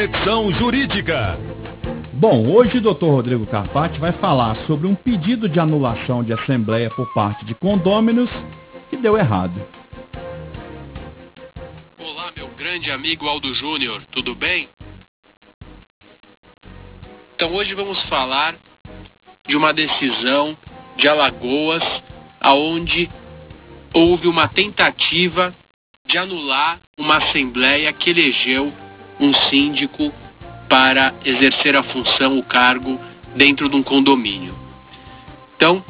Conexão Jurídica. Bom, hoje o Dr. Rodrigo Carpati vai falar sobre um pedido de anulação de assembleia por parte de condôminos que deu errado. Olá, meu grande amigo Aldo Júnior, tudo bem? Então hoje vamos falar de uma decisão de Alagoas, aonde houve uma tentativa de anular uma assembleia que elegeu um síndico para exercer a função, o cargo, dentro de um condomínio. Então,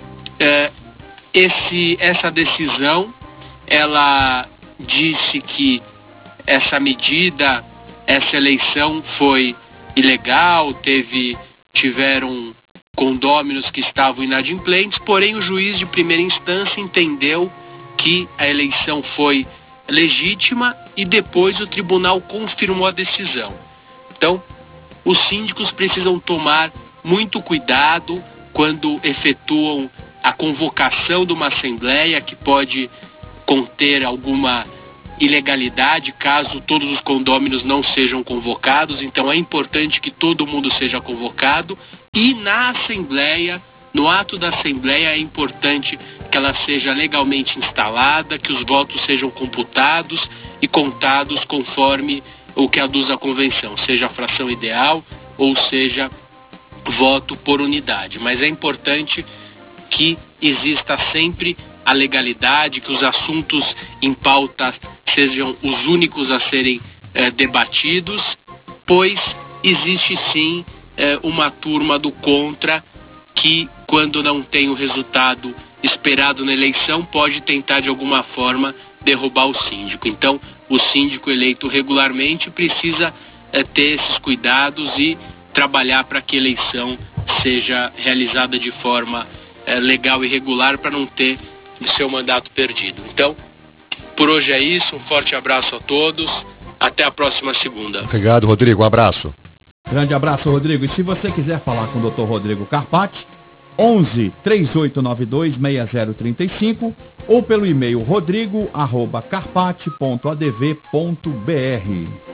essa decisão, ela disse que essa medida, essa eleição foi ilegal, tiveram condôminos que estavam inadimplentes, porém o juiz de primeira instância entendeu que a eleição foi legítima e depois o tribunal confirmou a decisão. Então, os síndicos precisam tomar muito cuidado quando efetuam a convocação de uma assembleia que pode conter alguma ilegalidade caso todos os condôminos não sejam convocados. Então é importante que todo mundo seja convocado e na assembleia, no ato da assembleia, é importante que ela seja legalmente instalada, que os votos sejam computados e contados conforme o que aduz a convenção, seja a fração ideal ou seja voto por unidade. Mas é importante que exista sempre a legalidade, que os assuntos em pauta sejam os únicos a serem debatidos, pois existe sim uma turma do contra que, quando não tem o resultado esperado na eleição, pode tentar de alguma forma derrubar o síndico. Então, o síndico eleito regularmente precisa ter esses cuidados e trabalhar para que a eleição seja realizada de forma legal e regular para não ter o seu mandato perdido. Então, por hoje é isso. Um forte abraço a todos. Até a próxima segunda. Obrigado, Rodrigo. Um abraço. Grande abraço, Rodrigo. E se você quiser falar com o Dr. Rodrigo Carpati, 11 3892 6035 ou pelo e-mail rodrigo@carpati.adv.br.